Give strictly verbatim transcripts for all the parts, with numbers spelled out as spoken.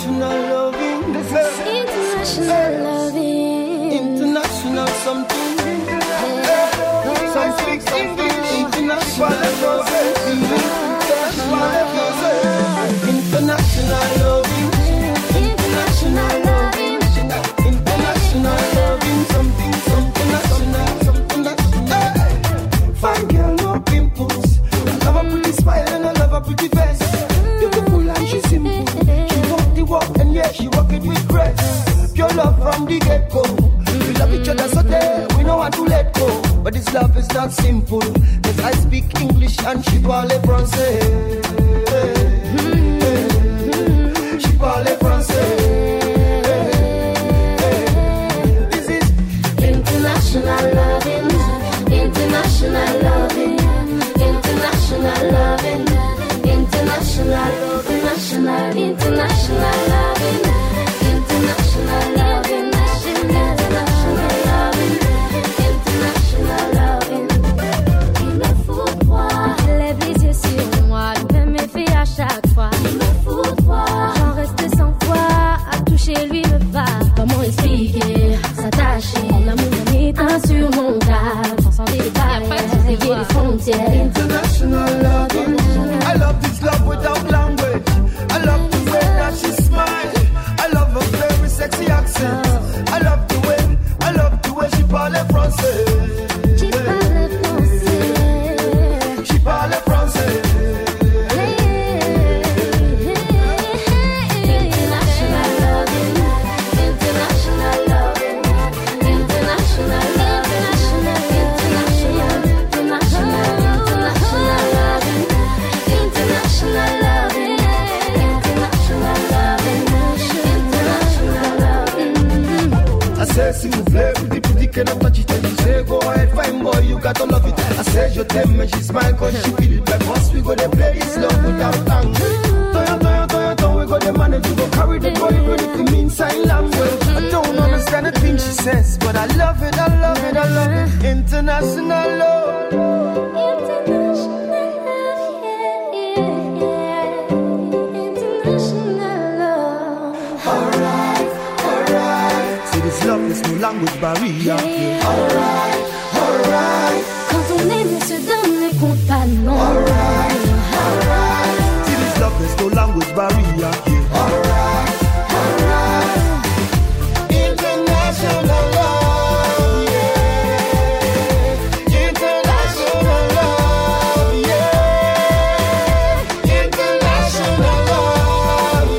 international loving. International loving. International something. Something, something. International loving. International loving. International loving. International loving. Something, something national. Something national. Fine girl, no pimples. I love a pretty smile and I love a pretty face. Beautiful and she's simple. She walk the walk and yeah, she walk it with grace. Pure love from the get-go. We love each other so there, we know how to let go. But this love is not simple. Cause I speak English and she parle français. She parle français. This is international loving. International loving. International loving. International, international, international loving. International loving. International loving. International loving. Il me faut voir. Lève les yeux sur moi, le même effet à chaque fois. Il me faut voir. J'en reste sans foi, à toucher lui me va. Comment expliquer, s'attacher, l'amour est insurmontable. Transcender les barrières, rayer les frontières. international loving. I love this love without language. I love the way that she smiles. I love her very sexy accent. I love the way, I love the way she parle français. She parle français. She parle français. International loving. International loving. International loving. International, international, international loving. International loving. International loving. International loving. I say, s'il vous plaît, pretty, pretty, can I touch it? And she say, go ahead, fine boy, you gotta love it. I say, je t'aime, and she smile, cause she feel it. Like once we go, they play this love without tongue. Toya, toya, toya, toya, we go, they manage to go carry the boy, but it can mean sign language. I don't understand the things she says, but I love it, I love it, I love it. International love. International love, yeah, yeah. International love. Alright, alright. See, this love is no language barrier. Alright, alright. Quand on aime, se donne les comptes pas non. Alright, alright. See, this love is no language barrier. Alright, alright. International love, yeah. International love, yeah. International love,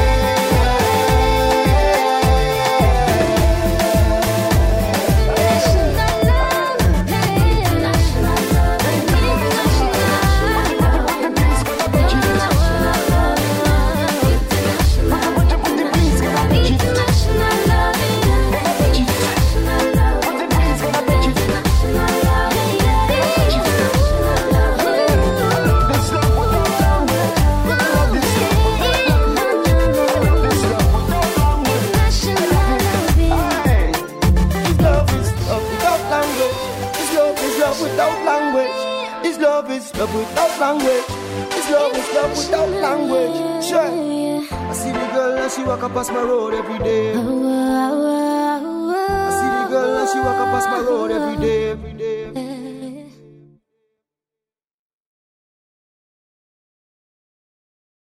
love is love without language. This love is love without language. Sure. I see the girl and she walk up past my road every day. I see the girl and she walk up past my road every day, every day.